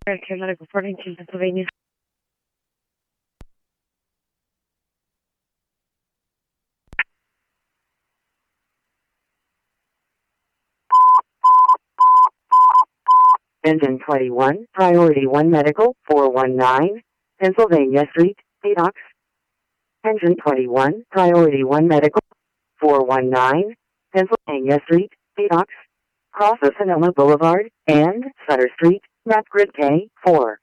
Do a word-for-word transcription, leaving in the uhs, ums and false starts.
Care Medical Farmington, Pennsylvania. Engine twenty-one, Priority one Medical, four one nine, Pennsylvania Street, Padox. Engine twenty-one, Priority one Medical, four one nine, Pennsylvania Street, Padox. Cross of Sonoma Boulevard and Sutter Street, map grid K four.